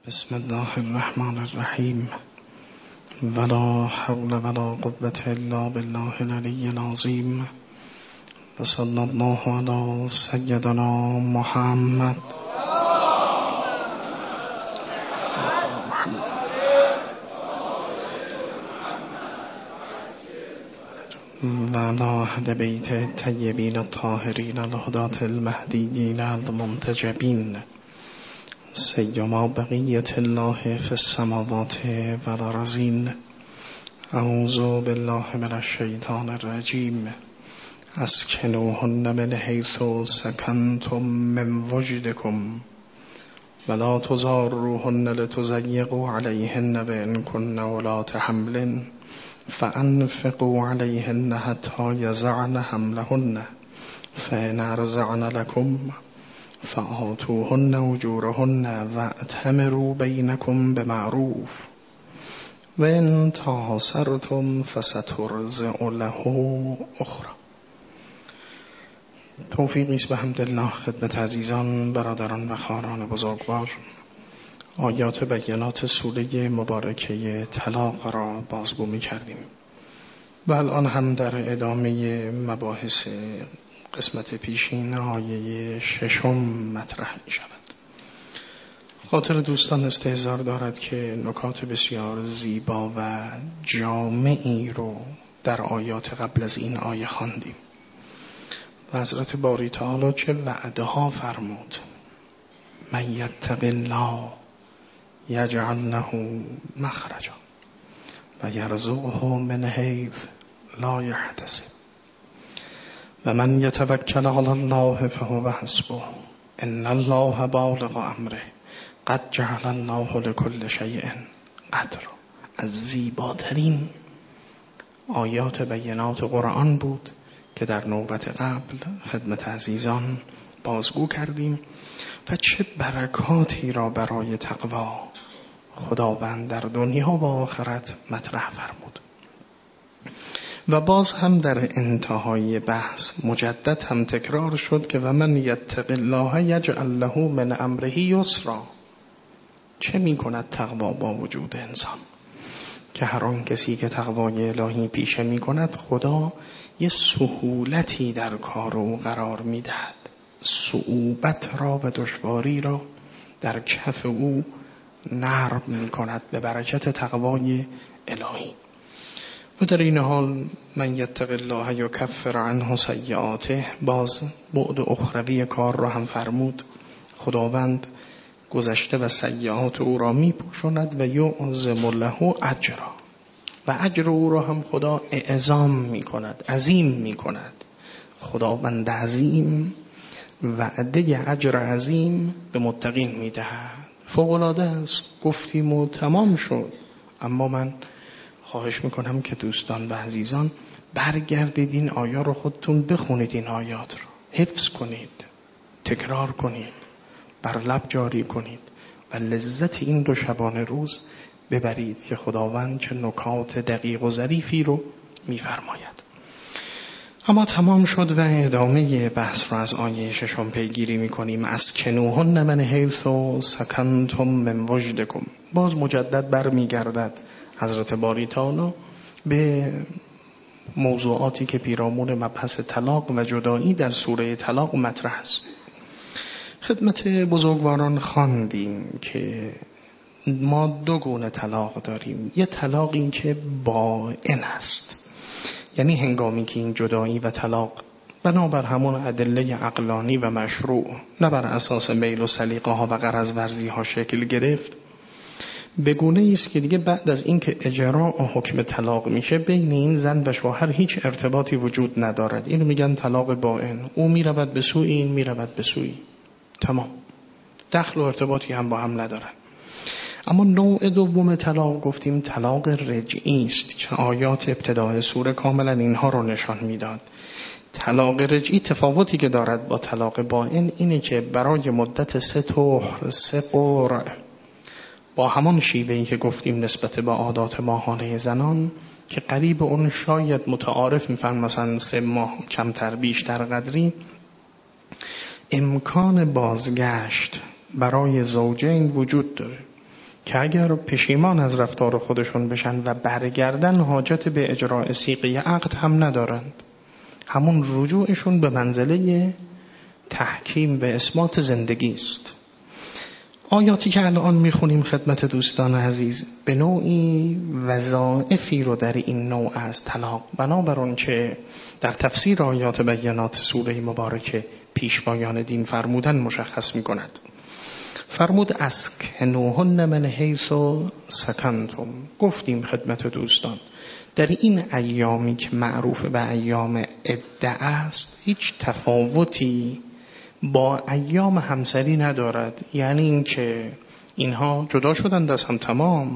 بسم الله الرحمن الرحیم ولا حول ولا قوة الا بالله العلی العظیم و صلی الله علی سیدنا محمد و علی اهل بیت الطیبین الطاهرین الهداة المهدیین المنتجبین سیما بقیت الله فی السماوات و الارضین. اعوذ بالله من الشیطان الرجیم. اسکنوهن من حیث سکنتم من وجدکم ولا تضاروهن لتضیقوا علیهن وان کن اولات حمل فانفقوا علیهن حتی یضعن حملهن فان ارضعن لکم فآتوهن اجورهن واعتمروا بینکم بمعروف و ان تعاصرتم فسترضع له اخرى. توفیقی است بحمدالله خدمت عزیزان، برادران و خواهران بزرگوار. آیات بینات سوره مبارکه طلاق را بازگو می کردیم و الان هم در ادامه مباحث قسمت پیشین آیه 6 مطرح می شود. خاطر دوستان استحضار دارد که نکات بسیار زیبا و جامعی رو در آیات قبل از این آیه خواندیم و حضرت باری تعالی چه وعده ها فرمود. من یتق الله یجعل له مخرجا و یرزقه من حیث لا یحتسب و من یتوکل علی الله فهو حسبه ان الله بالغ امره قد جعل الله لكل شیء قدرا. از زیباترین آیات بینات قرآن بود که در نوبت قبل خدمت عزیزان بازگو کردیم و چه برکاتی را برای تقوا خداوند در دنیا و آخرت مطرح فرمود. و باز هم در انتهای بحث مجدد هم تکرار شد که و من یتق الله یجعل له من امره یسرا. چه می کند تقوا با وجود انسان؟ که هر آن کسی که تقوای الهی پیشه می کند خدا یه سهولتی در کار او قرار می دهد، صعوبت را و دشواری را در کف او نرم می کند به برکت تقوای الهی. و در این حال من یتق الله یکفر عنه سیئاته، باز بعد اخروی کار را هم فرمود. خداوند گذشته و سیئات او را می پوشاند و یعظم له اجرا، و اجر او را هم خدا اعظام می کند، عظیم می کند. خداوند عظیم وعده اجر عظیم به متقین می دهد. فوق العاده است. گفتیم و تمام شد. اما من خواهش میکنم که دوستان و عزیزان برگردید این آیه رو خودتون بخونید، این آیات رو حفظ کنید، تکرار کنید، بر لب جاری کنید و لذت این دو شبانه روز ببرید که خداوند چه نکات دقیق و ظریفی رو میفرماید. اما تمام شد و ادامه بحث رو از آیه 6 پیگیری میکنیم. اسکنوهن من حیث سکنتم من وجدکم. باز مجدد برمیگردد حضرت باری تعالی به موضوعاتی که پیرامون مبحث طلاق و جدایی در سوره طلاق مطرح است. خدمت بزرگواران خواندیم که ما دو گونه طلاق داریم. یه طلاق این که بائن است، یعنی هنگامی که این جدایی و طلاق بنابر همون ادله عقلانی و مشروع، نه بر اساس میل و سلیقه ها و غرض ورزی ها شکل گرفت، به گونه است که دیگه بعد از اینکه اجراء حکم طلاق میشه بین این زن و شوهر هیچ ارتباطی وجود ندارد. اینو میگن طلاق بائن. او میرود به سوی این میرود به سوی، تمام، دخل و ارتباطی هم با هم ندارن. اما نوع دوم طلاق گفتیم طلاق رجعی است که آیات ابتدای سوره کاملا اینها رو نشان میداد. طلاق رجعی تفاوتی که دارد با طلاق بائن اینه که برای مدت 3 طهر 3 قرع با همان شیوهی که گفتیم نسبت به عادات ماهانه زنان که قریب اون شاید متعارف میفهم، مثلا 3 ماه کمتر بیشتر قدری، امکان بازگشت برای زوجین وجود داره. که اگر پشیمان از رفتار خودشون بشن و برگردن حاجت به اجراء صیغه عقد هم ندارند. همون رجوعشون به منزله تحکیم به اثبات زندگی است. آیاتی که الان میخونیم خدمت دوستان عزیز به نوعی وظایفی رو در این نوع از طلاق بنابر اون که در تفسیر آیات بینات سوره مبارکه پیشوایان دین فرمودن مشخص میکند. فرمود اسکنوهن من حیث سکنتم. گفتیم خدمت دوستان در این ایامی که معروف به ایام عده است هیچ تفاوتی با ایام همسری ندارد. یعنی این که اینها جدا شدند از هم تمام،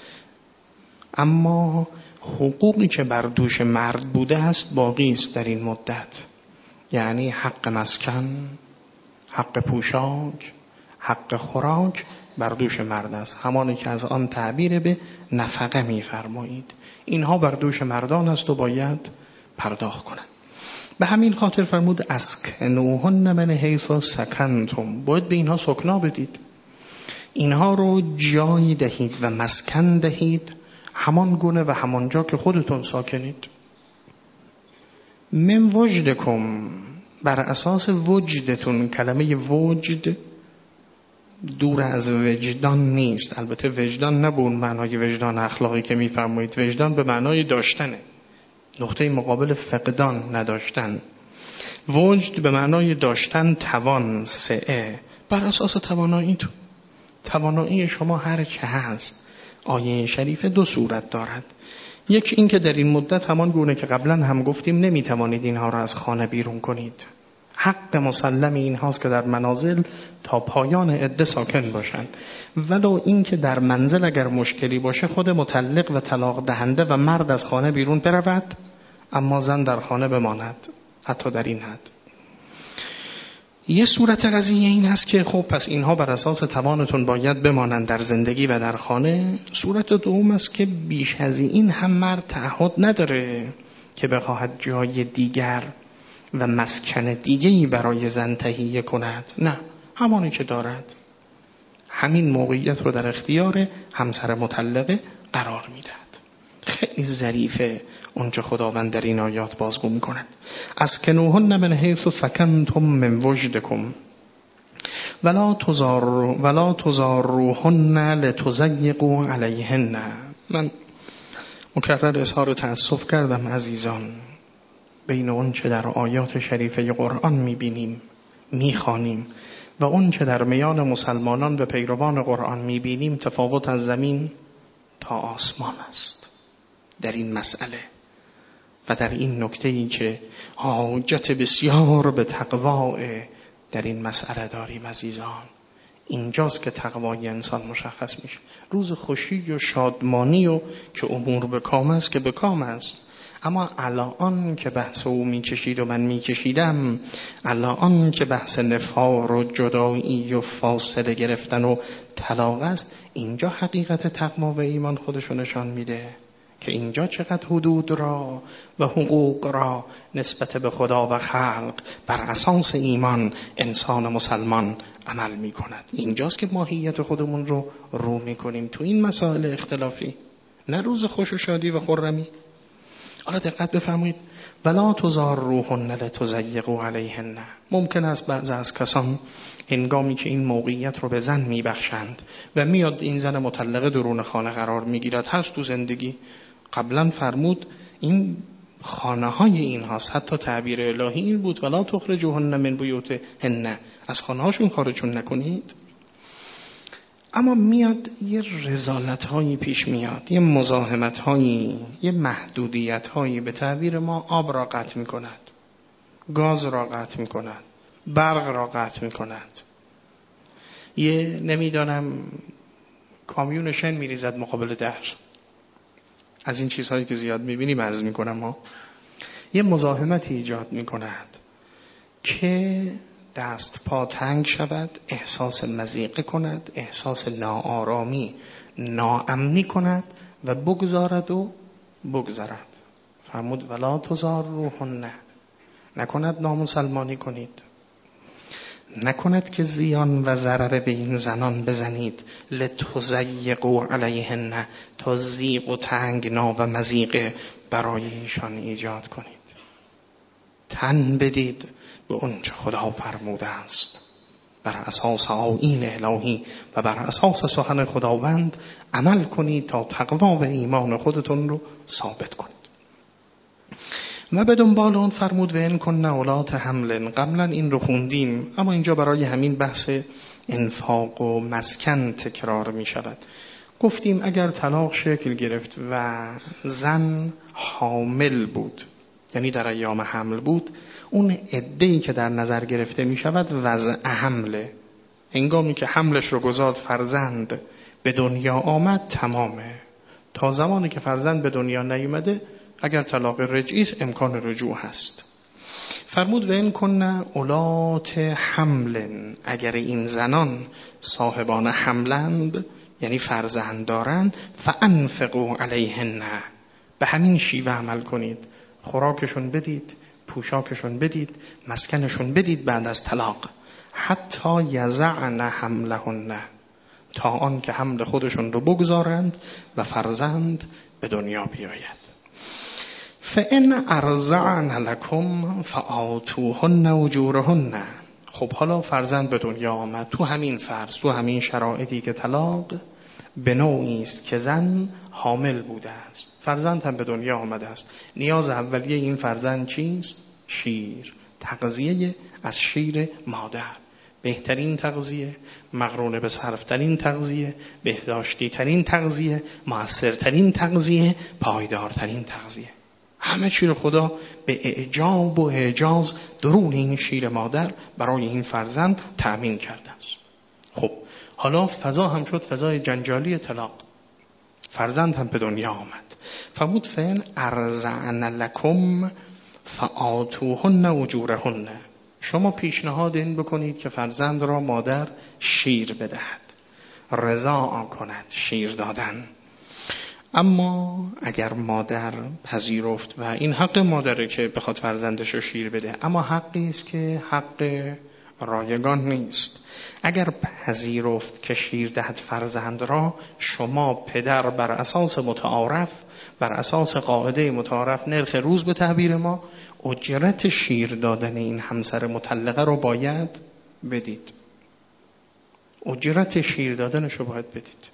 اما حقوقی که بر دوش مرد بوده است باقی است در این مدت. یعنی حق مسکن، حق پوشاک، حق خوراک بر دوش مرد است، همانی که از آن تعبیر به نفقه می‌فرمایید. اینها بر دوش مردان است و باید پرداخت کنند. به همین خاطر فرمود اسکنوهن من حیث سکنتم. باید به اینها سکنا بدید، اینها رو جای دهید و مسکن دهید همان گونه و همانجا که خودتون ساکنید. من وجدکم، بر اساس وجدتون. کلمه وجد دور از وجدان نیست، البته وجدان نه به اون معنای وجدان اخلاقی که میفرمایید، وجدان به معنای داشتنه، نقطه مقابل فقدان، نداشتن. وجد به معنای داشتن، توان، سعه. بر اساس تواناییتون، توانایی شما هر چه هست. آیه شریفه دو صورت دارد. یک این که در این مدت همان گونه که قبلا هم گفتیم نمیتوانید اینها را از خانه بیرون کنید. حق مسلم این هاست که در منازل تا پایان عده ساکن باشند، ولو این که در منزل اگر مشکلی باشه خود مطلق و طلاق دهنده و مرد از خانه بیرون برود اما زن در خانه بماند، حتی در این حد. یه صورت قضیه این هست که خب پس اینها بر اساس توانتون باید بمانند در زندگی و در خانه. صورت دوم است که بیش از این هم مرد تعهد نداره که بخواهد جای دیگر و مسکن دیگه‌ای برای زن تهیه کند. نه، همانی که دارد همین موقعیت رو در اختیار همسر مطلقه قرار میدهد. خیلی ظریفه اونچه خداوند در این آیات بازگو میکند. اسکنوهن من حیث سکنتم من وجدکم ولا تضاروهن لتضیقوا علیهن. من مکرر اظهار تأسف کردم عزیزان، بین اون چه در آیات شریفه قرآن میبینیم میخوانیم و اون چه در میان مسلمانان و پیروان قرآن میبینیم تفاوت از زمین تا آسمان است در این مسئله و در این نکته‌ای که حاجت بسیار به تقوا در این مسئله داریم عزیزان. اینجاست که تقوای انسان مشخص میشه. روز خوشی و شادمانی و که امور به کام است که به کام است، اما الان که بحث او میکشید و من میکشیدم، الان که بحث نفار و جدایی و فاصله گرفتن و طلاق است، اینجا حقیقت تقوا و ایمان خودشو نشان میده که اینجا چقدر حدود را و حقوق را نسبت به خدا و خلق بر اساس ایمان انسان مسلمان عمل می کند. اینجاست که ماهیت خودمون رو میکنیم تو این مسائل اختلافی، نه روز خوش و شادی و خرمی. حالا دقت بفرمایید، ولا تضاروهن لتضیقوا علیهن. ممکن است بعضی از کسان هنگامی که این موقعیت رو به زن میبخشند و میاد این زن مطلقه درون خانه قرار میگیرد، هست تو زندگی. قبلا فرمود این خانه های این هاست، حتی تعبیر الهی این بود ولا تخرجوهن من بیوتهن، از خانه هاشون خارجشون نکنید. اما میاد یه رذالت هایی پیش میاد، یه مزاحمت هایی، یه محدودیت هایی، به تعبیر ما آب را قطع می کند، گاز را قطع می کند، برق را قطع می کند، یه نمیدانم کامیون شن می ریزد مقابل در. از این چیزهایی که زیاد می بینیم عرض می کنم ها. یه مزاحمتی ایجاد می کند که دست پا تنگ شود، احساس مضیقه کند، احساس ناآرامی، ناامنی کند و بگذارد و بگذارد. فرمود ولا تضاروهن، نکند نامسلمانی کنید. نکند که زیان و ضرر به این زنان بزنید لتضیقوا علیهن، تا ضیق و تنگنا و مضیقه برای ایشان ایجاد کنید. تن بدید به اون چه خدا فرموده است، بر اساس آیین الهی و بر اساس سخن خداوند عمل کنید تا تقوا و ایمان خودتون رو ثابت کنید. و به دنبال اون فرمود و ان کن اولات حمل. قبلا این رو خوندیم اما اینجا برای همین بحث انفاق و مسکن تکرار می شود. گفتیم اگر طلاق شکل گرفت و زن حامل بود، یعنی در ایام حمل بود، اون عده‌ای که در نظر گرفته می شود وضع حمله. هنگامی که حملش رو گذارد فرزند به دنیا آمد تمامه. تا زمانی که فرزند به دنیا نیامده اگر طلاق رجعی است امکان رجوع هست. فرمود و این کنه اولات حملن، اگر این زنان صاحبان حملند یعنی فرزند دارند، فانفقوا علیهن، به همین شیوه عمل کنید. خوراکشون بدید، پوشاکشون بدید، مسکنشون بدید بعد از طلاق، حتی یضعن حملهن، تا آن که حمل خودشون رو بگذارند و فرزند به دنیا بیاید. فإن ارضعن لكم فآتوهن اجورهن. خب حالا فرزند به دنیا آمد، تو همین فرض، تو همین شرایطی که طلاق به نوعی است که زن حامل بوده است، فرزند هم به دنیا آمده است. نیاز اولیه این فرزند چیست؟ شیر، تغذیه از شیر مادر. بهترین تغذیه، مقرون به صرفترین تغذیه، بهداشتی ترین تغذیه، موثرترین تغذیه، پایدارترین تغذیه. همه چی رو خدا به اعجاب و اعجاز درون این شیر مادر برای این فرزند تأمین کرده است. خب حالا فضا هم شد فضای جنجالی طلاق، فرزند هم به دنیا آمد. فرمود فإن ارضعن لکم فآتوهن اجورهن. شما پیشنهاد این بکنید که فرزند را مادر شیر بدهد، رضاع کند، شیر دادن. اما اگر مادر پذیرفت و این حق مادره که بخواد فرزندش رو شیر بده، اما حقی است که حق رایگان نیست. اگر پذیرفت که شیر دهد فرزند را، شما پدر بر اساس متعارف، بر اساس قاعده متعارف نرخ روز به تعبیر ما، اجرت شیر دادن این همسر مطلقه رو باید بدید. اجرت شیر دادنش رو باید بدید.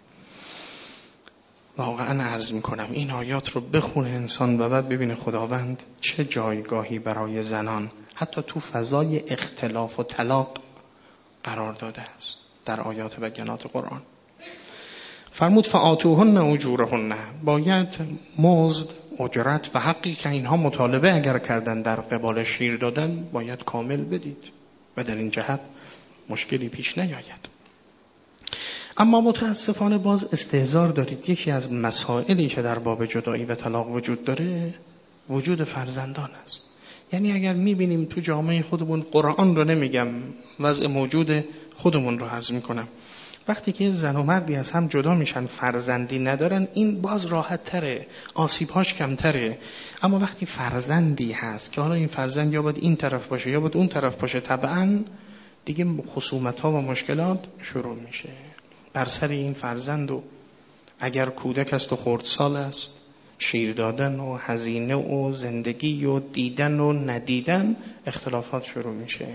واقعا عرض میکنم این آیات رو بخونه انسان و بعد ببینه خداوند چه جایگاهی برای زنان حتی تو فضای اختلاف و طلاق قرار داده است در آیات بینات قرآن. فرمود فآتوهن اجورهن، باید مزد، اجرت و حقی که اینها مطالبه اگر کردن در قبال شیر دادن باید کامل بدید و در این جهت مشکلی پیش نیاید. اما متاسفانه باز استهزار دارید. یکی از مسائلی که در باب جدایی و طلاق وجود داره وجود فرزندان است. یعنی اگر میبینیم تو جامعه خودمون، قرآن رو نمیگم، وضع موجود خودمون رو عرض میکنم، وقتی که زن و مردی از هم جدا میشن فرزندی ندارن، این باز راحت تره، آسیبهاش کمتره. اما وقتی فرزندی هست که حالا این فرزند یا باید این طرف باشه یا باید اون طرف باشه، طبعا دیگه خصومت ها و مشکلات شروع میشه بر سر این فرزند. و اگر کودک است و خردسال است، شیر دادن و هزینه و زندگی و دیدن و ندیدن اختلافات شروع میشه.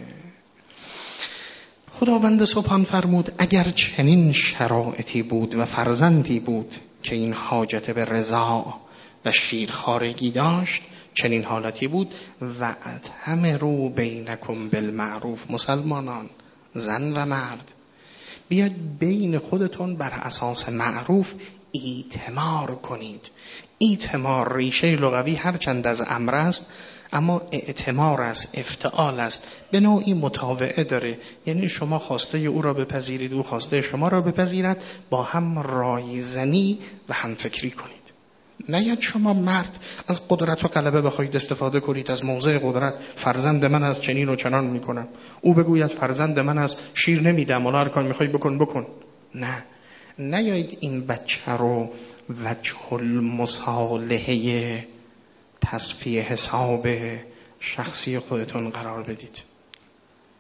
خداوند سبحان فرمود اگر چنین شرایطی بود و فرزندی بود که این حاجت به رضا و شیرخوارگی داشت، چنین حالتی بود، و اتمروا بینکم بالمعروف، مسلمانان زن و مرد بیاد بین خودتون بر اساس معروف ایتمار کنید. ایتمار ریشه لغوی هرچند از امر است اما اعتمار است، افتعال است، به نوعی متابعه داره. یعنی شما خواسته او را بپذیرید، او خواسته شما را بپذیرد، با هم رایزنی و هم فکری کنید. نیاد شما مرد از قدرت و غلبه بخواید استفاده کنید، از موضع قدرت فرزند من از چنین و چنان میکنم، او بگوید فرزند من از شیر نمیدم، حالا هر کار میخوای بکن. نه، نیایید این بچه رو وجه المصالحه تصفیه حساب شخصی خودتون قرار بدید.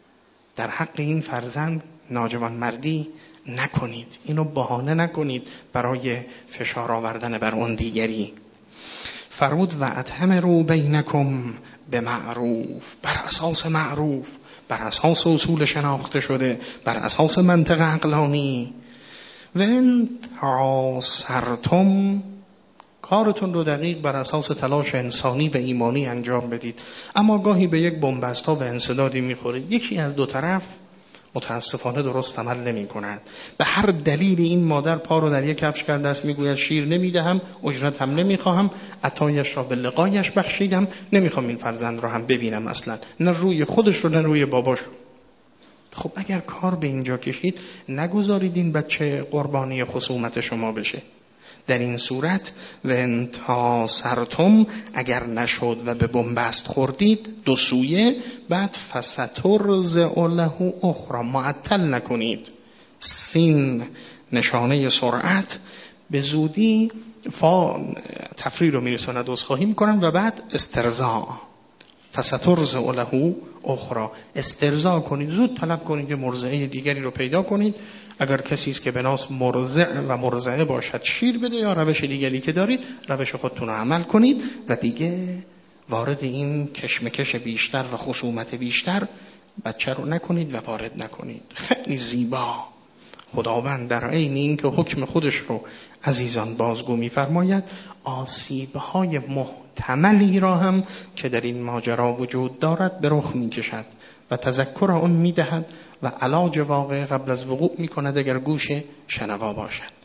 در حق این فرزند ناجوانمردی نکنید. اینو بهانه نکنید برای فشار آوردن بر اون دیگری. فرمود و اتمروا بینکم به معروف، بر اساس معروف، بر اساس اصول شناخته شده، بر اساس منطق عقلانی. و ان تعاصرتم، کارتون رو دقیق بر اساس تلاش انسانی و ایمانی انجام بدید. اما گاهی به یک بن‌بستا و انسدادی میخورید، یکی از دو طرف متاسفانه درست عمل نمی کند. به هر دلیلی این مادر پا رو در یک کفش کرده است، میگوید شیر نمیدهم، اجرت هم نمیخواهم، عطایش را به لقایش بخشیدم، نمیخوام این فرزند را هم ببینم اصلا، نه روی خودش رو نه روی باباش. خب اگر کار به اینجا کشید، نگذارید این بچه قربانی خصومت شما بشه. در این صورت و انتا سرتم، اگر نشد و به بنبست خوردید دو سویه، بعد فسترز له اخرى، معطل نکنید. سین نشانه سرعت، به زودی تفریح رو میرساند، عذرخواهی میکنن و بعد استرضاء، فسترز له اخرى، استرضاء کنید، زود طلب کنید که مرضعه دیگری رو پیدا کنید. اگر کسی است که بناس مرضع و مرضعه باشد شیر بده، یا روش دیگری که دارید روش خودتون رو عمل کنید و دیگه وارد این کشمکش بیشتر و خصومت بیشتر بچه رو نکنید و وارد نکنید. خیلی زیبا خداوند در عین این که حکم خودش رو عزیزان بازگو می‌فرماید، آسیب‌های محتملی را هم که در این ماجرا وجود دارد به رخ می‌کشد و تذکر آن می‌دهد و علاج واقع قبل از وقوع می‌کند اگر گوش شنوا باشد.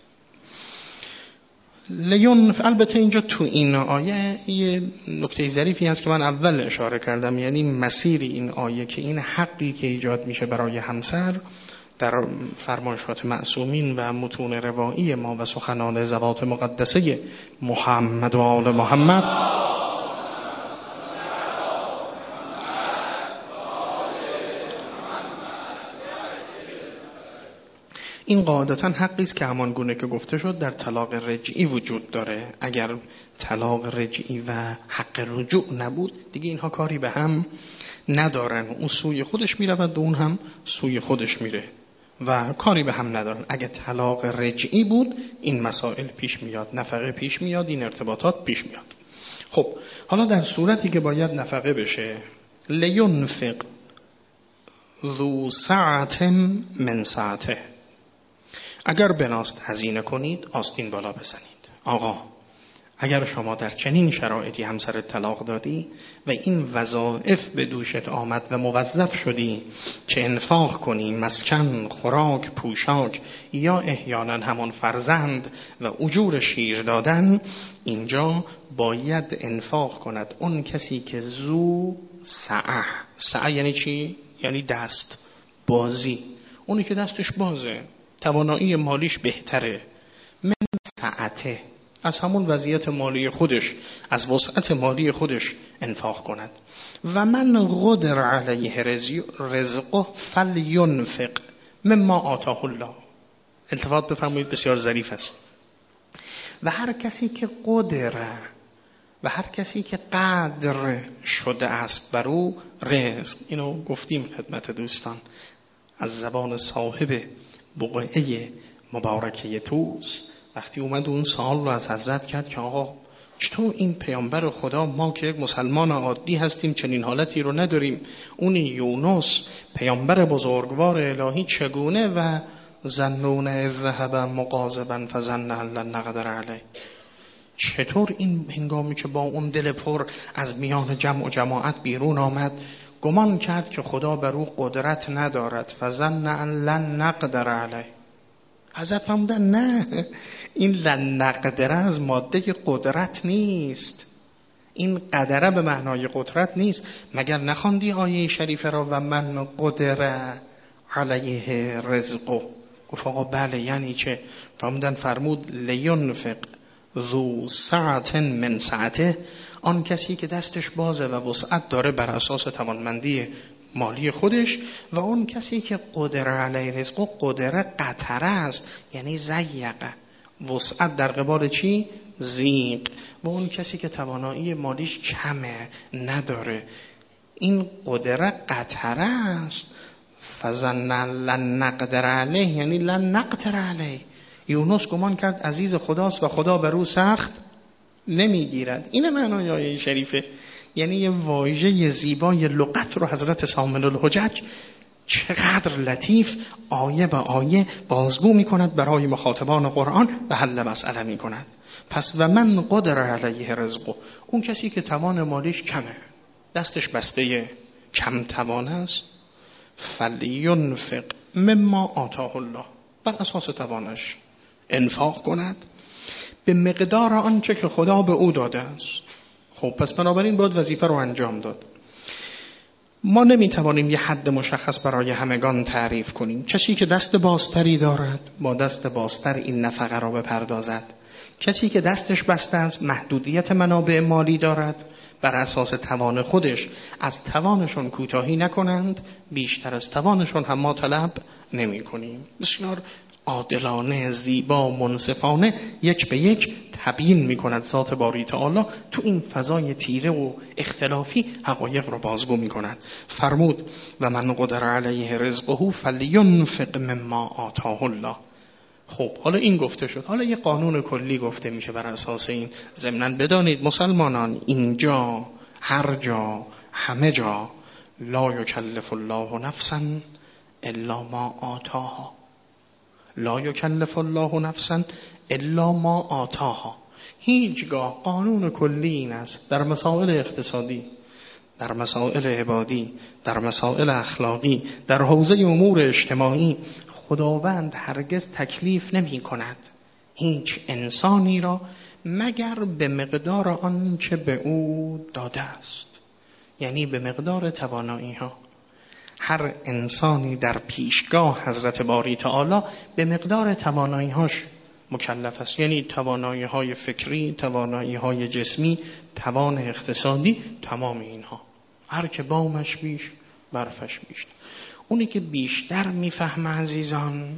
البته اینجا تو این آیه یه نکته ظریفی هست که من اول اشاره کردم، یعنی مسیر این آیه که این حقی که ایجاد میشه برای همسر در فرمایشات معصومین و متون روایی ما و سخنان ذوات مقدسه محمد و آل محمد، این قاعدتاً حقی است که همان گونه که گفته شد در طلاق رجعی وجود داره. اگر طلاق رجعی و حق رجوع نبود دیگه اینها کاری به هم ندارن، اون سوی خودش میرود و اون هم سوی خودش میره و کاری به هم ندارن. اگه طلاق رجعی بود این مسائل پیش میاد، نفقه پیش میاد، این ارتباطات پیش میاد. خب حالا در صورتی که باید نفقه بشه، لینفق ذو سعة من سعته، اگر بناست هزینه کنید آستین بالا بزنید. آقا اگر شما در چنین شرایطی همسر طلاق دادی و این وظایف به دوشت آمد و موظف شدی که انفاق کنی، مسکن، خوراک، پوشاک یا احیانا همان فرزند و اجور شیر دادن، اینجا باید انفاق کند اون کسی که ذو سعه. سعه یعنی چی؟ یعنی دست بازی، اونی که دستش بازه، توانایی مالیش بهتره. من سعته، از همون وضعیت مالی خودش، از وسعت مالی خودش انفاق کند. و من قدر علیه رزقه فلینفق مما آتاه الله. التفات بفرمایید، بسیار ظریف است. و هر کسی که قدره و هر کسی که قدر شده است بر او رزق، اینو گفتیم خدمت دوستان از زبان صاحب بقعه مبارکه توس، وقتی اومد اون سوال رو از حضرت کرد که آقا چطور این پیامبر خدا، ما که یک مسلمان عادی هستیم چنین حالتی رو نداریم، اون یونس پیامبر بزرگوار الهی چگونه و ظنون اذ ذهب مغاضبا فظن ان لن نقدر علیه، چطور این هنگامی که با اون دل پر از میان جمع و جماعت بیرون آمد گمان کرد که خدا بر او قدرت ندارد، فظن ان لن نقدر علیه. حضرت فرمودن نه، این لن نقدره از ماده قدرت نیست، این قدره به معنای قدرت نیست. مگر نخواندی آیه شریفه را و من قدر علیه رزقه؟ گفت آقا بله، یعنی چه؟ فرمود لینفق ذو سعة من سعته، آن کسی که دستش بازه و وسعت داره بر اساس توانمندی مالی خودش، و اون کسی که قدر علیه رزقه، قدر قطره است یعنی ضیقه، وسعت در قبال چی؟ ضیق. و اون کسی که توانایی مالیش کمه، نداره، این قدر قطره است. فظن لن نقدر علیه یعنی لن نقدر علیه. یونس گمان کرد عزیز خداست و خدا بر او سخت نمیگیرد. این معنای آیه شریفه. یعنی یه واژه زیبای لغت رو حضرت سامن الحجج چقدر لطیف آیه به آیه بازگو میکند برای مخاطبان قرآن و حل مسئله میکند. پس و من قدر علیه رزقه، اون کسی که توان مالیش کمه، دستش بسته، کم توان است، فلینفق مما آتاه الله، بر اساس توانش انفاق کند به مقدار آنچه که خدا به او داده است. خب پس بنابراین باید وظیفه رو انجام داد. ما نمیتوانیم یه حد مشخص برای همگان تعریف کنیم. کسی که دست بازتری دارد با دست بازتر این نفقه را بپردازد. کسی که دستش بسته است، محدودیت منابع مالی دارد، بر اساس توان خودش از توانشون کوتاهی نکنند، بیشتر از توانشون هم ما طلب نمی کنیم. بسیار عادلانه، زیبا، منصفانه یک به یک تبیین می کند ذات باری تعالی تو این فضای تیره و اختلافی حقایق رو بازگو می کند. فرمود و من قدر علیه رزقه فلینفق مما آتاه الله. خب حالا این گفته شد، حالا یه قانون کلی گفته میشه بر اساس این. ضمناً بدانید مسلمانان، اینجا، هر جا، همه جا لا یکلف الله نفسا الا ما آتاها. لا یکلف الله نفسا الا ما آتاها. هیچگاه قانون کلی این است در مسائل اقتصادی، در مسائل عبادی، در مسائل اخلاقی، در حوزه امور اجتماعی، خداوند هرگز تکلیف نمی کند هیچ انسانی را مگر به مقدار آنچه به او داده است، یعنی به مقدار توانایی ها. هر انسانی در پیشگاه حضرت باری تعالی به مقدار توانایی هاش مکلف است، یعنی توانایی های فکری، توانایی های جسمی، توان اقتصادی، تمام اینها. هر که بامش بیش برفش بیشتر. اونی که بیشتر میفهمه عزیزان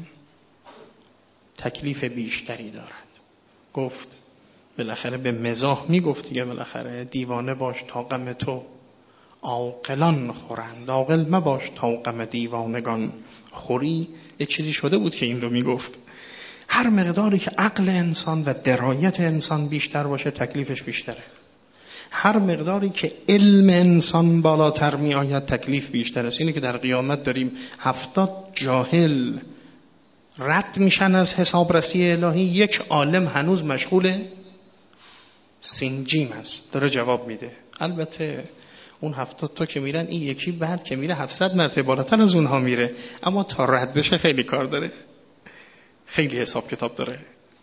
تکلیف بیشتری دارد. گفت بالاخره به مزاح میگفت دیگه، بالاخره دیوانه باش تا غم تو عاقلان خورند، عاقل مباش تا غم دیوانگان خوری. یک چیزی شده بود که این رو میگفت. هر مقداری که عقل انسان و درایت انسان بیشتر باشه تکلیفش بیشتره. هر مقداری که علم انسان بالاتر می آید تکلیف بیشتر است. اینه که در قیامت داریم 70 جاهل رد میشن از حسابرسی الهی، یک عالم هنوز مشغول سینجیم است، داره جواب میده. البته اون 70 تا که میرن، این یکی بعد که میره 700 مرتبه بالاتر از اونها میره، اما تا رد بشه خیلی کار داره، خیلی حساب کتاب داره.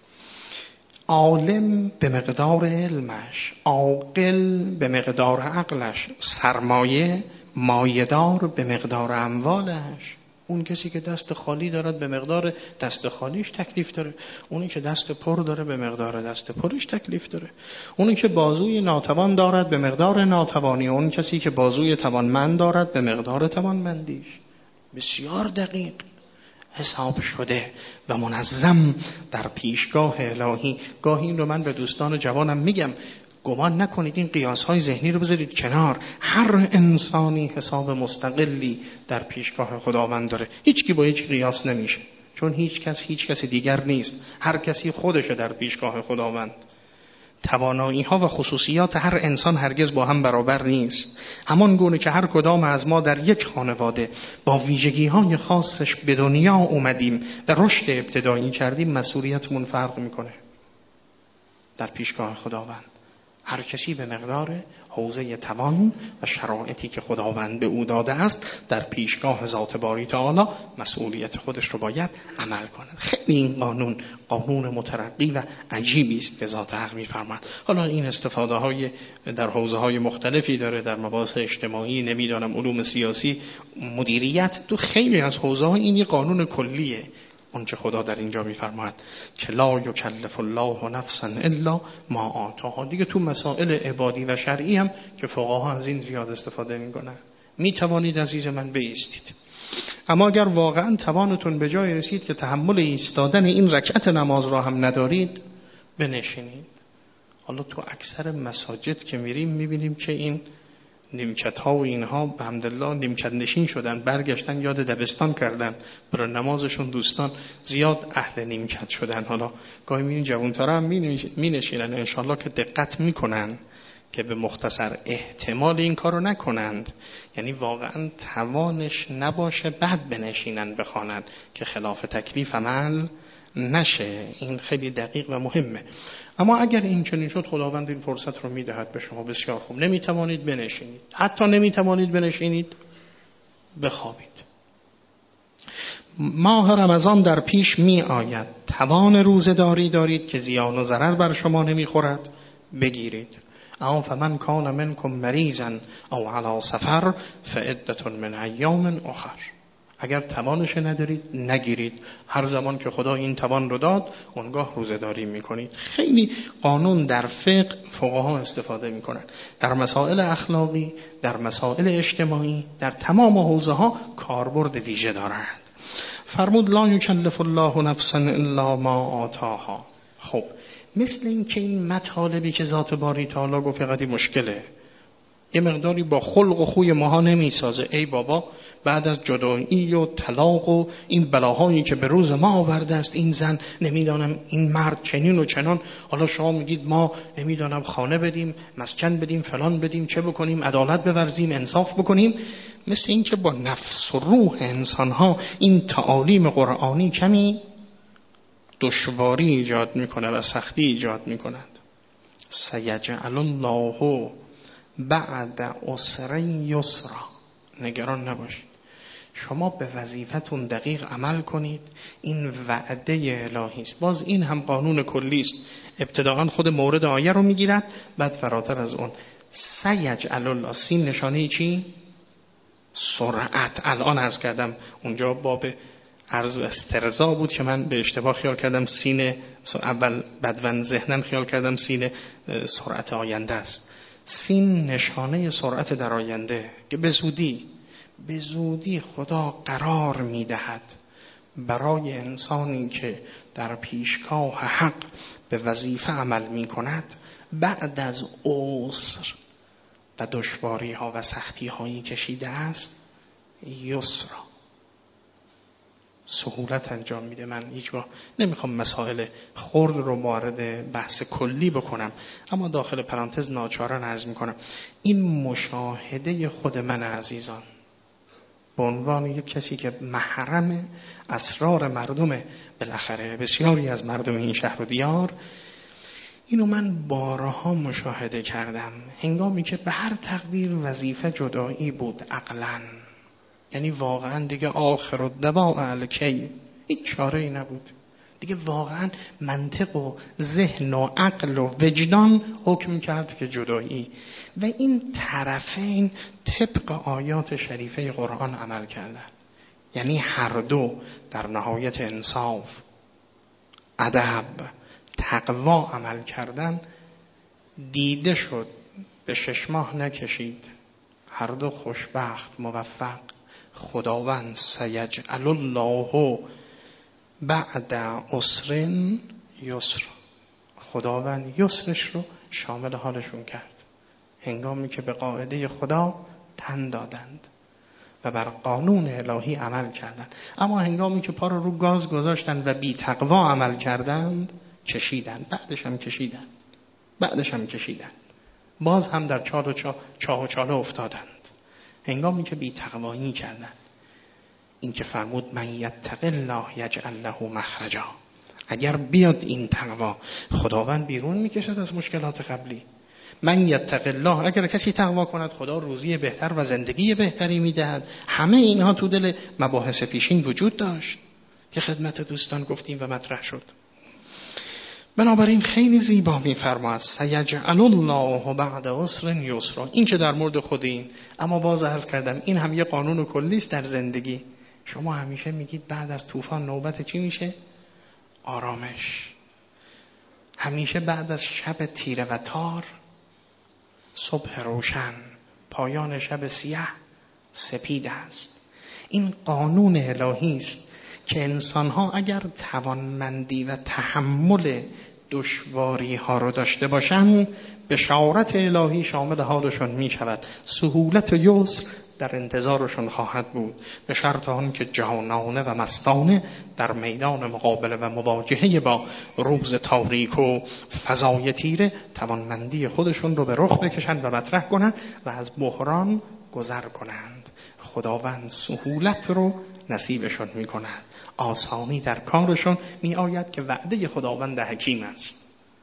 عالم به مقدار علمش، عاقل به مقدار عقلش، سرمایه مایه‌دار به مقدار اموالش. اون کسی که دست خالی دارد به مقدار دست خالیش تکلیف داره، اونی که دست پر داره به مقدار دست پرش تکلیف داره، اونی که بازوی ناتوان دارد به مقدار ناتوانی، اون کسی که بازوی توانمند دارد به مقدار توانمندیش. بسیار دقیق حساب شده و منظم در پیشگاه الهی. گاهی این رو من به دوستان جوانم میگم، گمان نکنید این قیاس‌های ذهنی رو بذارید کنار. هر انسانی حساب مستقلی در پیشگاه خداوند داره. هیچ کی با هیچ قیاس نمیشه، چون هیچ کس دیگر نیست. هر کسی خودشه در پیشگاه خداوند. توانایی‌ها و خصوصیات هر انسان هرگز با هم برابر نیست. همان گونه که هر کدام از ما در یک خانواده با ویژگی‌های خاصش به دنیا اومدیم و رشد ابتدایی کردیم، مسئولیتمون فرق میکنه در پیشگاه خداوند. هر کسی به مقدار حوزه توان و شرایطی که خداوند به او داده است در پیشگاه ذات باری تعالی مسئولیت خودش رو باید عمل کنه. خیلی این قانون مترقی و عجیبی است که ذات حق می‌فرماید. حالا این استفاده های در حوزه های مختلفی داره، در مباحث اجتماعی، نمیدونم علوم سیاسی، مدیریت، تو خیلی از حوزه ها این قانون کلیه. اونچه خدا در اینجا میفرماید که لا یکلف الله نفسا الا ما آتاها. دیگه تو مسائل عبادی و شرعی هم که فقها از این زیاد استفاده میکنن. میتوانید عزیز من بایستید، اما اگر واقعا توانتون به جای رسید که تحمل ایستادن این رکعت نماز را هم ندارید، بنشینید. حالا تو اکثر مساجد که میریم میبینیم که این نیمکت ها و اینها به حمدالله نیمکت نشین شدن، برگشتن یاد دبستان کردن، برای نمازشون دوستان زیاد اهل نیمکت شدن. حالا گاهی میبینین جوان‌ترا هم مینشینن، انشالله که دقت میکنن که به مختصر احتمال این کارو نکنند، یعنی واقعا توانش نباشه بعد بنشینن بخوانند که خلاف تکلیف عمل نشه. این خیلی دقیق و مهمه. اما اگر این چنین شد خداوند این فرصت رو میدهد به شما. بسیار خوب. نمیتوانید بنشینید، حتی نمیتوانید بنشینید، بخوابید. ماه رمضان در پیش می آید، توان روزه‌داری دارید که زیان و ضرر بر شما نمیخورد، بگیرید. اما فمن کان منکم مریضا او علی سفر فعدة من ایام اخر. اگر توانش ندارید نگیرید، هر زمان که خدا این توان رو داد اونگاه روزه‌داری میکنید. خیلی قانون در فقه فقها استفاده میکنن، در مسائل اخلاقی، در مسائل اجتماعی، در تمام حوزه ها کاربرد ویژه دارند. فرمود لا یکلف الله نفسا الا ما آتاها. خب مثل این که این مطالبی که ذات باری تعالی گفت فقط مشکله، یه مقداری با خلق و خوی ماها نمیسازه. ای بابا بعد از جدایی و طلاق و این بلاهایی که به روز ما آورده است، این زن نمیدانم این مرد چنین و چنان، حالا شما میگید ما نمیدانم خانه بدیم، مسکن بدیم، فلان بدیم، چه بکنیم، عدالت بورزیم، انصاف بکنیم. مثل این که با نفس و روح انسانها این تعالیم قرآنی کمی دشواری ایجاد میکنه و سختی ایجاد میکند. سیجعل الله بعد عسر یسرا. نگران نباشید، شما به وظیفتون دقیق عمل کنید، این وعده الهی است. باز این هم قانون کلی است، ابتداءً خود مورد آیه رو میگیرد، بعد فراتر از اون سیجعل الله. سین نشانه چی؟ سرعت. الان عرض کردم اونجا باب عرض و استرضا بود که من به اشتباه خیال کردم سین اول، بدون ذهنم خیال کردم سین سرعت آینده است. سین نشانه سرعت در آینده که به زودی خدا قرار میدهد برای انسانی که در پیشگاه حق به وظیفه عمل می کند، بعد از عسر و دشواری ها و سختی هایی کشیده است یسرا، سهولت انجام میده. من هیچگاه نمیخوام مسائل خرد رو وارد بحث کلی بکنم، اما داخل پرانتز ناچارن عرض میکنم این مشاهده خود من عزیزان به عنوان یک کسی که محرم اسرار مردم، بالاخره بسیاری از مردم این شهر و دیار، اینو من بارها مشاهده کردم هنگامی که به هر تقدیر وظیفه جدایی بود عقلاً، یعنی واقعا دیگه آخر و دوا الکی هیچ چاره ای نبود دیگه، واقعا منطق و ذهن و عقل و وجدان حکم کرد که جدایی، و این طرفین طبق آیات شریفه قرآن عمل کردن، یعنی هر دو در نهایت انصاف، ادب، تقوا عمل کردن. دیده شد، به 6 ماه نکشید، هر دو خوشبخت، موفق. خداوند سیجعل الله بعد عسر یسر، خداوند یسرش رو شامل حالشون کرد هنگامی که به قاعده خدا تن دادند و بر قانون الهی عمل کردند. اما هنگامی که پا رو گاز گذاشتند و بی تقوا عمل کردند کشیدند، بعدش هم کشیدند، باز هم در چاه و چاله افتادند هنگامی که بی تقوایی کردند. این که فرمود من یتق الله یجعل له مخرجا، اگر بیاد این تقوا خداوند بیرون میکشد از مشکلات قبلی. من یتق الله، اگر کسی تقوا کند خدا روزی بهتر و زندگی بهتری میدهد. همه اینها تو دل مباحث پیشین وجود داشت که خدمت دوستان گفتیم و مطرح شد. بنابراین خیلی زیبا می‌فرماید سیجعل الله بعد عسر یسرا. این که در مورد خود این، اما باز عرض کردم این هم یه قانون کلی است در زندگی. شما همیشه میگید بعد از طوفان نوبت چی میشه؟ آرامش. همیشه بعد از شب تیره و تار صبح روشن، پایان شب سیاه سپید است. این قانون الهی است که انسان‌ها اگر توانمندی و تحمل دشواری ها رو داشته باشن، بشارت الهی شامل حالشون می شود. سهولت و یسر در انتظارشون خواهد بود، به شرط آن که جانانه و مستانه در میدان مقابله و مواجهه با روز تاریک و فضای تیره توانمندی خودشون رو به رخ بکشند و مطرح کنند و از بحران گذر کنند. خداوند سهولت رو نصیبشون می کند، آسانی در کارشون می آید که وعده خداوند حکیم است.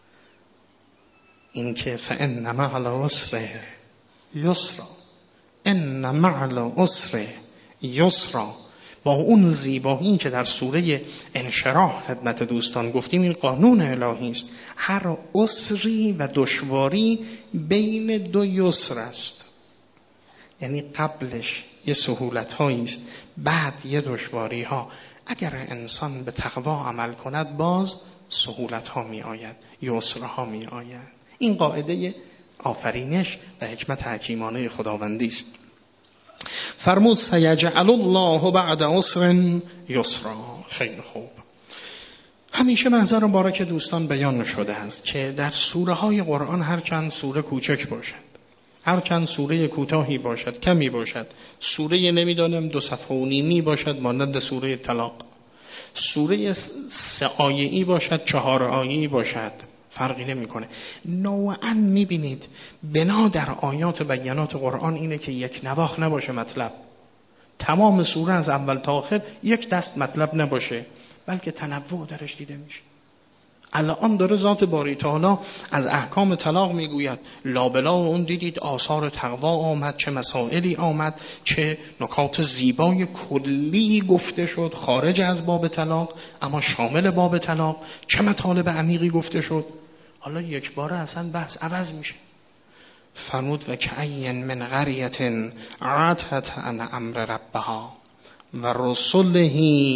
این که فإن مع العسر یسرا، ان مع العسر یسرا، با اون زیبایی که در سوره انشراح خدمت دوستان گفتیم، این قانون الهی است. هر عسری و دشواری بین دو یسر است، یعنی قبلش یه سهولت هایی است، بعد یه دشواری ها. اگر انسان به تقوا عمل کند باز سهولت ها می آید، یسر ها می آید. این قاعده آفرینش و حکمت حکیمانه خداوندی است. فرمود سیجعل الله بعد عسر یسرا. خیلی خوب. همیشه محضر مبارک دوستان بیان شده است که در سوره های قرآن هر چند سوره کوچک باشد، هر چند سوره کوتاهی باشد، کمی باشد، سوره نمیدانم 2 صفحه و نیمی باشد مانند سوره طلاق، سوره 3 آیه‌ای باشد 4 آیه‌ای باشد، فرقی نمیکنه. نوعاً میبینید بنا در آیات و بیانات قرآن اینه که یک نواخت نباشه مطلب، تمام سوره از اول تا آخر یک دست مطلب نباشه، بلکه تنوع درش دیده میشه. الان داره ذات باری تعالی از احکام طلاق میگوید، لابلا اون دیدید آثار تقوا آمد، چه مسائلی آمد، چه نکات زیبای کلی گفته شد خارج از باب طلاق اما شامل باب طلاق، چه مطالب عمیقی گفته شد. حالا یک باره اصلا بحث عوض میشه. فرمود و کأین من قریة عتت عن امر ربها و رسله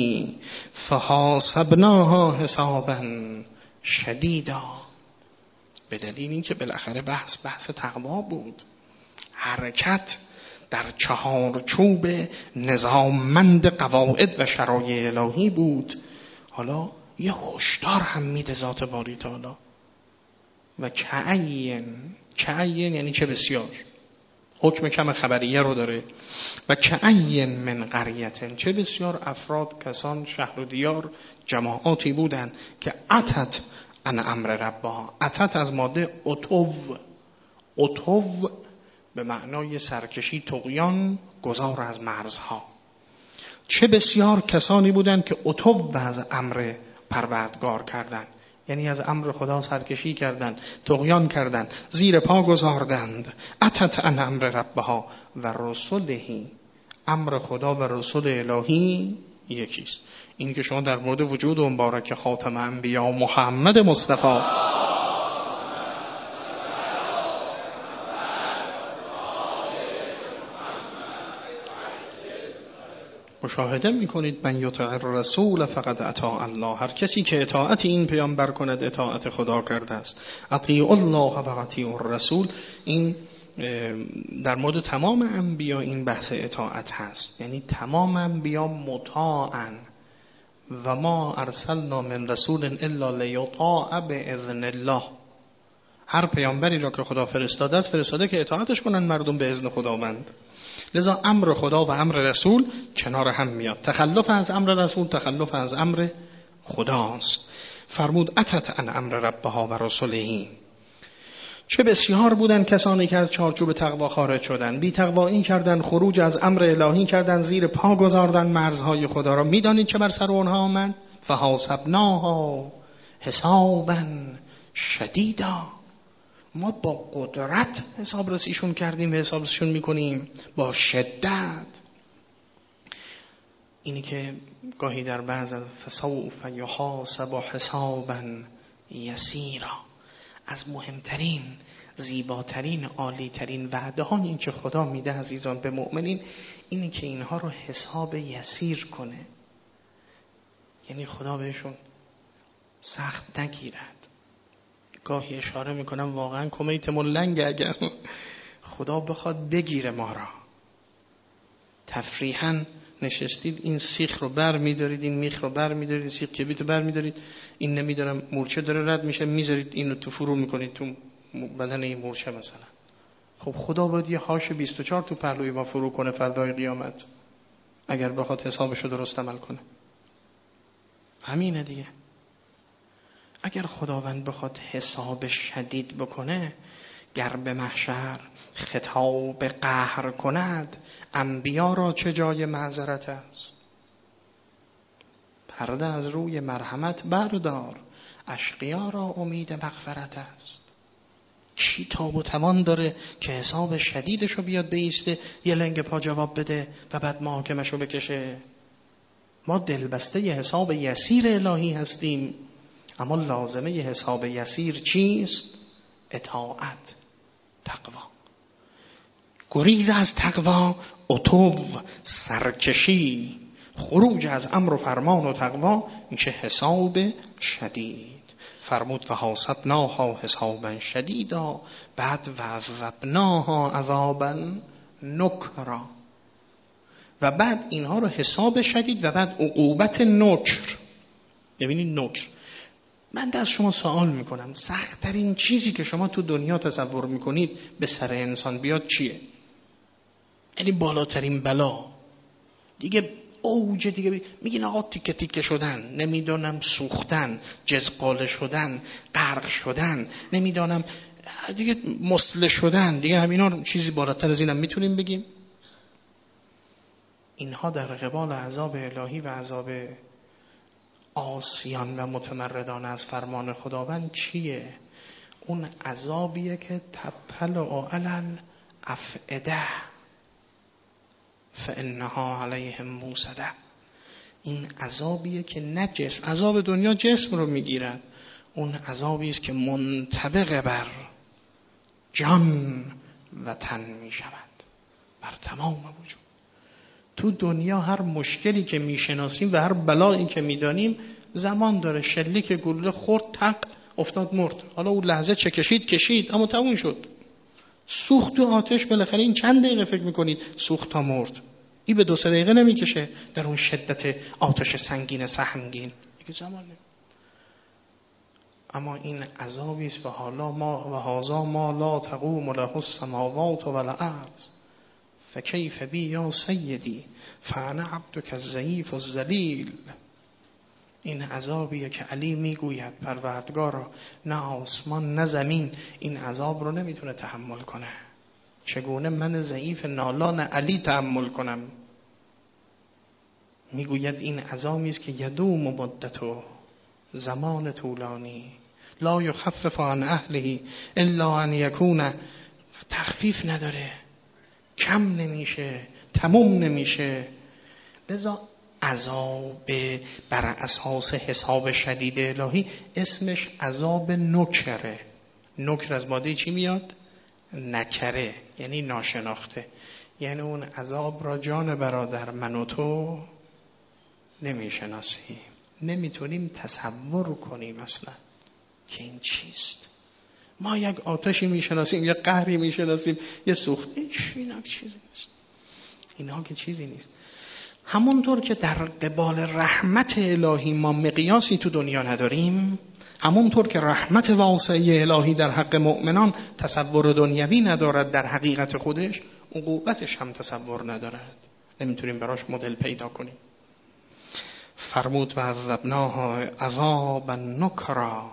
فحاسبناها حسابا شدیدا. به دلیل اینکه بالاخره بحث تقوا بود، حرکت در چهارچوب نظاممند قواعد و شرایع الهی بود. حالا یه هشدار هم میده ذات باری تعالی. و کأین یعنی چه بسیار، حکم کم خبریه رو داره. و کأین من قریة، چه بسیار افراد، کسان، شهر و دیار، جماعاتی بودند که عتت عن امر ربها. عتت از ماده عتو به معنای سرکشی، طغیان، گذار از مرزها. چه بسیار کسانی بودند که عتو از امر پروردگار کردند، یعنی از امر خدا سرکشی کردند، طغیان کردند، زیر پا گذاردند. عتت عن امر ربها و رسله، امر خدا و رسول الهی یکیست. این که شما در مورد وجود مبارک خاتم انبیا محمد مصطفی مشاهده میکنید، من یطع الرسول فقد اطاع الله، هر کسی که اطاعت این پیامبر کند اطاعت خدا کرده است. اطیعوا الله و اطیعوا الرسول، این در مورد تمام انبیا این بحث اطاعت هست، یعنی تمام انبیا مطاعن. و ما ارسلنا من رسول الا لیطاع باذن الله، هر پیامبری را که خدا فرستاده است فرستاده که اطاعتش کنن مردم به اذن خداوند. لذا امر خدا و امر رسول کنار هم میاد، تخلف از امر رسول تخلف از امر خداست. فرمود اتت عن امر ربها و رسوله. چه بسیار بودن کسانی که از چارچوب تقوا خارج شدن، بی تقوایی کردن، خروج از امر الهی کردن، زیر پا گذاردن مرزهای خدا را. میدانید چه بر سر اونها آمد؟ فحاسبناها حسابا شدیدا، ما با قدرت حساب رسیشون کردیم، حساب رسیشون میکنیم با شدت. اینی که گاهی در بعض فسوف یحاسب حسابا یسیرا، از مهمترین، زیباترین، عالیترین وعده ها این که خدا میده عزیزان به مؤمنین، اینی که اینها رو حساب یسیر کنه، یعنی خدا بهشون سخت نگیرد. گاهی اشاره میکنم واقعا کمیت ملنگ، اگر خدا بخواد بگیره ما را تفریحاً نشستید این سیخ رو بر می‌دارید، این میخ رو بر می‌دارید، این سیخ کبریت رو بر می‌دارید، این نمیدونم مورچه داره رد میشه میذارید اینو تو فرو می‌کنید تو بدن این مورچه مثلا. خب خدا باید یه هاش 24 تو پهلوی ما فرو کنه فردای قیامت اگر بخواد حسابشو درست عمل کنه. همینه دیگه. اگر خداوند بخواد حساب شدید بکنه، گر به محشر خطاب قهر کند، انبیا را چه جای معذرت است؟ پرده از روی مرحمت بردار، اشقیا را امید مغفرت است. چی تاب و توان داره که حساب شدیدشو بیاد بیسته یه لنگ پا جواب بده و بعد محاکمشو بکشه؟ ما دلبسته ی حساب یسیر الهی هستیم، اما لازمه ی حساب یسیر چیست؟ اطاعت، تقوا. گریز از تقوا، عتو، سرکشی، خروج از امر و فرمان و تقوا میشه حساب شدید. فرمود و حاسبناها حسابا شدیدا، بعد و عذبناها عذابا نکرا. و بعد اینها رو حساب شدید و بعد عقوبت نکر. ببینید نکر، من از شما سوال میکنم سخت‌ترین چیزی که شما تو دنیا تصور میکنید به سر انسان بیاد چیه؟ یعنی بالاترین بلا دیگه، اوج دیگه. میگین آقا تیکه تیکه شدن، نمیدونم سوختن، جزقاله شدن، غرق شدن، نمیدونم دیگه مسله شدن، دیگه همینا چیزی بالاتر از اینم میتونیم بگیم؟ اینها در قبال عذاب الهی و عذاب عاصیان و متمردان از فرمان خداوند چیه؟ اون عذابیه که تطلع علی الافئده فانها علیهم موصده. این عذابیه که نه جسم، عذاب دنیا جسم رو میگیرد، اون عذابی است که منطبق بر جان و تن میشود، بر تمام وجود. تو دنیا هر مشکلی که میشناسیم و هر بلایی که میدانیم زمان داره. شلیک گلوله خورد، تق افتاد، مرد. حالا اون لحظه چه کشید اما تموم شد. سوخت تو آتش بالاخره این چند دقیقه فکر میکنید سوخت تا مرد؟ این به 2-3 دقیقه نمیکشه در اون شدت آتش سنگین سهمگین، دیگه زمان نمی. اما این عذابی است و حالا ما و هذا ما لا تقوم له السماوات والارض فکیف بی یا سیدی فانا عبدک الضعیف الذلیل. این عذابیه که علی میگوید پروردگارا نه آسمان نه زمین این عذاب رو نمیتونه تحمل کنه، چگونه من ضعیف نالان علی تحمل کنم؟ میگوید این عذابی است که یدوم مدته، زمان طولانی، لا یخفف عن اهله الا ان یکون، تخفیف نداره، کم نمیشه، تموم نمیشه. لذا عذاب بر اساس حساب شدید الهی اسمش عذاب نکره. نکر از ماده چی میاد؟ نکره، یعنی ناشناخته. یعنی اون عذاب را جان برادر من و تو نمیشناسیم، نمیتونیم تصور کنیم اصلا که این چیست. ما یک آتشی میشناسیم، یک قهری میشناسیم، یه سوخته، اینا چیزی نیست. اینا که چیزی نیست. همونطور که در قبال رحمت الهی ما مقیاسی تو دنیا نداریم، همونطور که رحمت واسعه الهی در حق مؤمنان تصور دنیوی ندارد در حقیقت خودش، عقوبتش هم تصور ندارد، نمیتونیم براش مدل پیدا کنیم. فرمود و عذبناها عذابا نکرا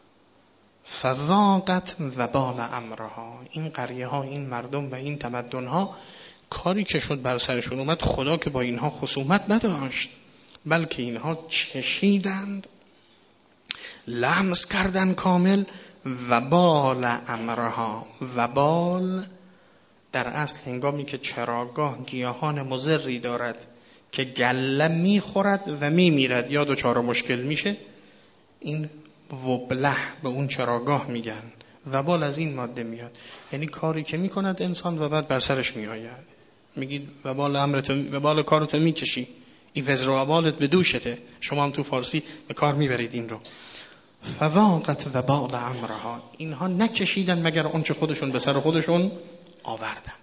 فذاقت وبال امرها. این قریه ها، این مردم و این تمدن ها کاری که شد بر سرشون اومد، خدا که با اینها خصومت نداشت، بلکه اینها چشیدند، لمس کردن کامل وبال امرها. وبال در اصل هنگامی که چراگاه گیاهان مضری دارد که گله میخورد و میمیرد یا دچار مشکل میشه، این وبله به اون چراگاه میگن. وبال از این ماده میاد، یعنی کاری که میکند انسان و بعد بر سرش میآید. میگید وبال امرت، وبال کارت میکشی، این وزر و وبالت به دوشته. شما هم تو فارسی به کار میبرید این رو. فواقت وبال امرها. اینها نکشیدن مگر اون چه خودشون به سر خودشون آوردن.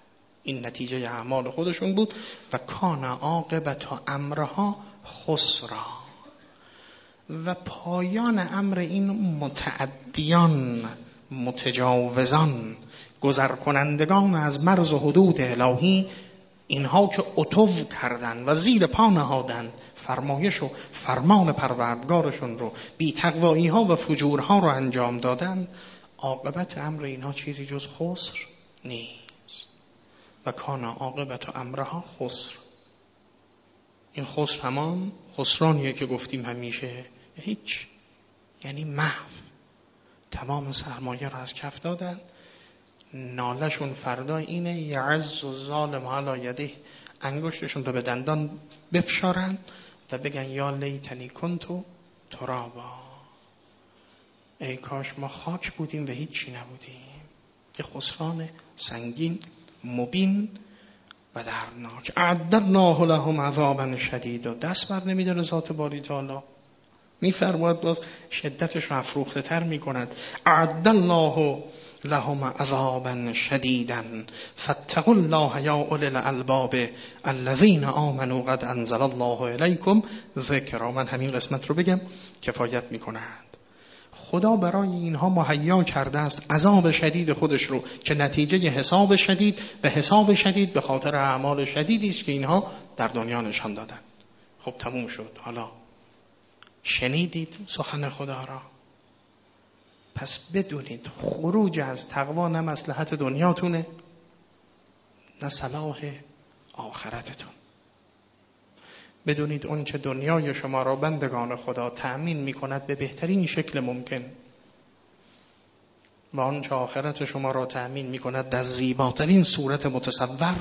این نتیجه اعمال خودشون بود. و کان عاقبت امرها خسرا، و پایان امر این متعدیان، متجاوزان، گذر کنندگان از مرز و حدود الهی، اینها که عتو کردن و زیر پا نهادن فرمایش و فرمان پروردگارشون رو، بی تقوایی ها و فجورها رو انجام دادن، عاقبت امر اینها چیزی جز خسر نیست. و کان عاقبت امرها خسر. این خسر همان خسرانیه که گفتیم همیشه، هیچ، یعنی محو، تمام سرمایه رو از کف دادن. نالشون فردا اینه یعز الظالم علی یده، انگشتشون رو به دندان بفشارن و بگن یا لیتنی کنتو ترابا، ای کاش ما خاک بودیم و هیچی نبودیم. یه خسران سنگین، مبین و دردناک. اعددناه لهم عذابا شدیدا، دست بر نمیداره ذات باری تعالی، میفرماید باز شدتش رو افروخته تر میکند. اعد الله لهم عذابا شدیدا فاتقوا الله یا اولی الالباب الذین آمنوا قد انزل الله الیکم ذکرا. من همین قسمت رو بگم کفایت میکند. خدا برای اینها مهیا کرده است عذاب شدید خودش رو که نتیجه حساب شدید، و حساب شدید به خاطر اعمال شدیدی است که اینها در دنیا نشان دادن. خب تموم شد. حالا شنیدید سخن خدا را، پس بدونید خروج از تقوا نه مصلحت دنیاتونه نه صلاح آخرتتون. بدونید اون چه دنیای شما را بندگان خدا تأمین میکند به بهترین شکل ممکن، و آن چه آخرت شما را تأمین میکند در زیباترین صورت متصور،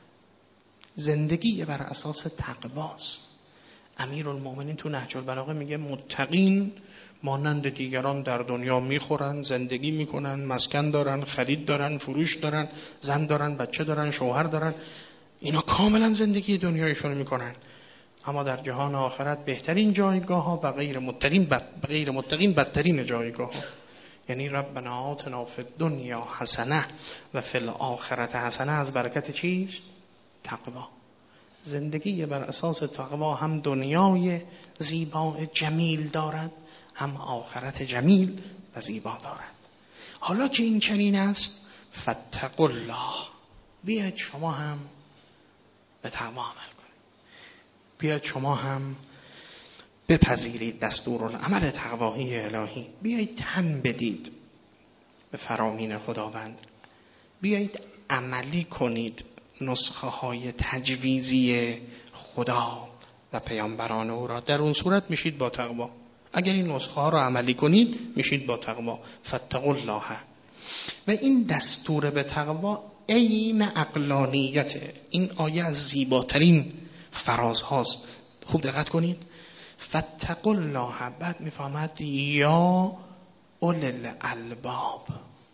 زندگی بر اساس تقواست. امیرالمومنین تو نهج البلاغه میگه متقین مانند دیگران در دنیا میخورن، زندگی میکنن، مسکن دارن، خرید دارن، فروش دارن، زن دارن، بچه دارن، شوهر دارن، اینا کاملا زندگی دنیایشون میکنن، اما در جهان آخرت بهترین جایگاه ها و غیر متقین بدترین جایگاه ها. یعنی ربنا آتنا فی الدنیا حسنه و فی الاخرة حسنه، از برکت چیست؟ تقوا. زندگی بر اساس تقوا هم دنیای زیبا جمیل دارد، هم آخرت جمیل و زیبا دارد. حالا که این چنین است، فاتقوا الله، بیاید شما هم به تقوا عمل کنید، بیاید شما هم بپذیرید دستورالعمل تقوایی الهی، بیایید تن بدید به فرامین خداوند، بیایید عملی کنید نسخه های تجویزی خدا و پیامبران او را. در اون صورت میشید با تقوا. اگر این نسخه ها را عملی کنید میشید با تقوا. فاتقوا الله. و این دستور به تقوا عین عقلانیته. این آیه از زیباترین فراز هاست. خوب دقت کنید. فاتقوا الله، بعد میفهمد یا اول الالباب.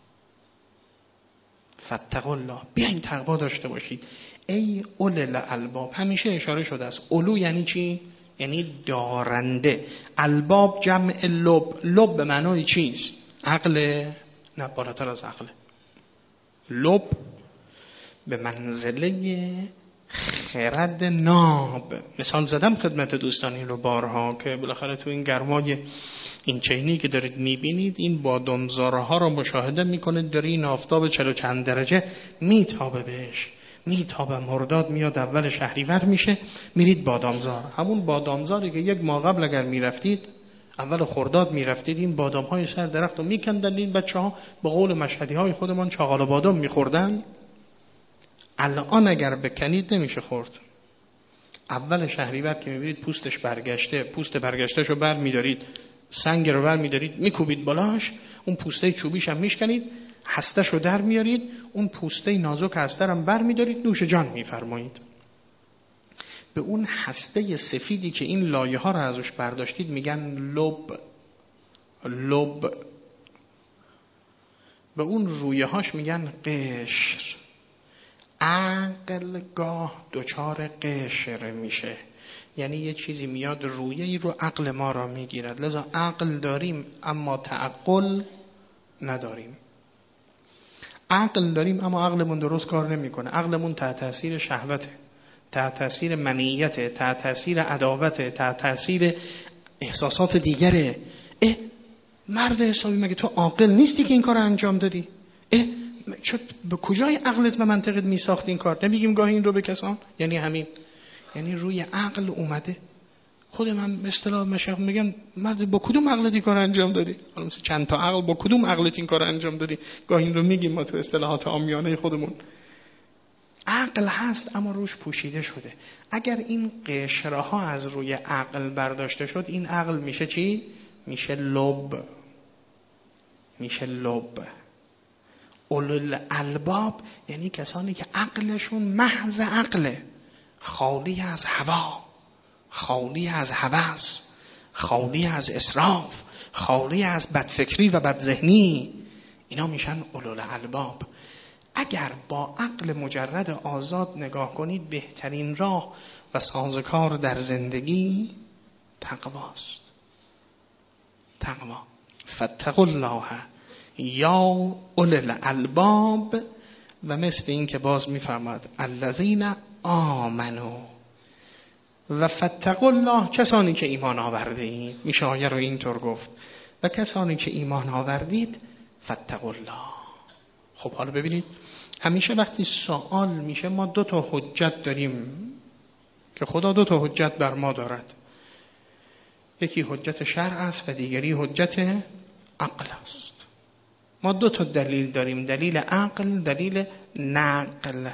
فاتقوا الله، بیاین تقوا داشته باشید. ای اول الالباب، همیشه اشاره شده است. اولو یعنی چی؟ یعنی دارنده. الباب جمع لب. لب به معنای چیست؟ عقل؟ نه، بالاتر از عقل. لب به منزله خرد ناب. مثال زدم خدمت دوستان این رو بارها که بالاخره تو این گرمای این چینی که دارید میبینید، این بادامزارها رو مشاهده میکنید، داره این آفتاب 40 چند درجه میتابه بهش، میتابه. مرداد میاد اول شهریور میشه، میرید بادامزار. همون بادامزاری که یک ماه قبل اگر میرفتید، اول خرداد میرفتید، این بادام های سر درخت رو میکندن، این بچه ها به قول مشهدی های خودمان چاقال بادام میخوردن. الان اگر بکنید نمیشه خورد. اول شهریور که میبینید پوستش برگشته، پوست برگشتهش رو بر میدارید، سنگ رو بر میدارید، میکوبید بالاش، اون پوسته چوبیش هم میشکنید، هستش رو در میارید، اون پوسته نازک هسته رو بر میدارید، نوش جان میفرمایید. به اون هسته سفیدی که این لایه ها رو ازش برداشتید میگن لب. لب. به اون رویه هاش میگن قشر. عقل گاه دچار قشر میشه، یعنی یه چیزی میاد رویه‌ای رو عقل ما را میگیرد. لذا عقل داریم اما تعقل نداریم. عقل داریم اما عقلمون درست کار نمیکنه. عقلمون تحت تاثیر شهوته، تحت تاثیر منیته، تحت تاثیر عداوته، تحت تاثیر احساسات دیگره. مرد حسابی مگه تو عاقل نیستی که این کار انجام دادی؟ به کجای عقلت و منطقت میساخت این کار؟ نمیگیم گاهی این رو بکسان؟ یعنی همین، یعنی روی عقل اومده. خود من به اصطلاح مشایخ میگن مرد با کدوم عقلت این کار انجام دادی؟ حالا مثلا چند تا عقل با کدوم عقلت این کار انجام دادی؟ گاهی این رو میگیم ما تو اصطلاحات عامیانه خودمون. عقل هست اما روش پوشیده شده. اگر این قشرها از روی عقل برداشته شد، این عقل میشه چی؟ میشه لب. میشه لب. اولو الالباب یعنی کسانی که عقلشون محض عقله، خالی از هوا، خالی از هوس، خالی از اسراف، خالی از بدفکری و بدذهنی، اینا میشن اولو الالباب. اگر با عقل مجرد آزاد نگاه کنید، بهترین راه و سازوکار در زندگی تقواست. تقوا. فاتقوا الله یا اولو الالباب. و مثل این که باز میفرماد الذین آمنوا و فاتقوا الله، کسانی که ایمان آورده اید. میشه آیه رو اینطور گفت، و کسانی که ایمان آوردید فاتقوا الله. خب حالا ببینید، همیشه وقتی سوال میشه ما 2 تا حجت داریم که خدا 2 تا حجت بر ما دارد. یکی حجت شرع است و دیگری حجت عقل است. ما 2 تا دلیل داریم، دلیل عقل، دلیل نقل.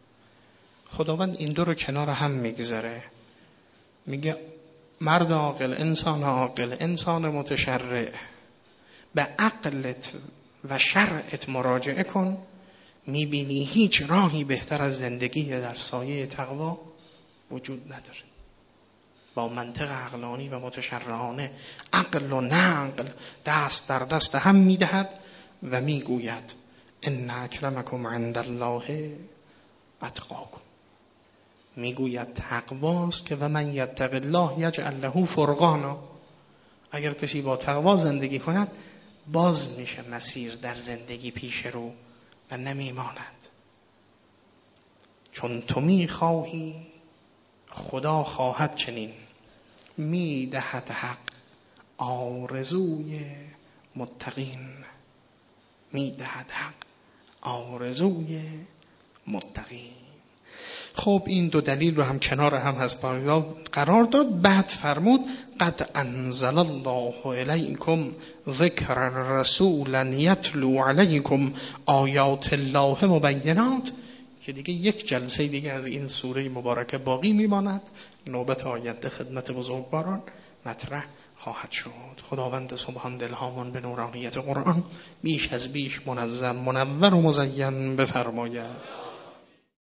خداوند این 2 رو کنار هم میگذاره، میگه مرد عاقل، انسان عاقل، انسان متشرع، به عقلت و شرعت مراجعه کن، میبینی هیچ راهی بهتر از زندگی در سایه تقوا وجود نداره. با منطق عقلانی و متشرعانه عقل و نقل دست در دست هم میدهد و میگوید ان اکرمکم عند الله اتقاکم. میگوید تقواست که و من یتق الله یجعل له فرقانا. اگر کسی با تقوا زندگی کند، باز میشه مسیر در زندگی پیش رو و نمیماند. چون تو میخواهی خدا خواهد چنین، میدهد حق آرزوی متقین. میدهد حق آرزوی متقین. خب این 2 دلیل رو هم کنار هم هست قرار داد. بعد فرمود قد انزل الله الیکم ذکر رسولا یتلو علیکم آیات الله مبینات، که دیگه یک جلسه دیگه از این سوره مبارکه باقی میماند. نوبت آینده خدمت بزرگواران مطرح خواهد شد. خداوند سبحان دلهامان به نورانیت قرآن بیش از بیش منظم، منور و مزین بفرماید.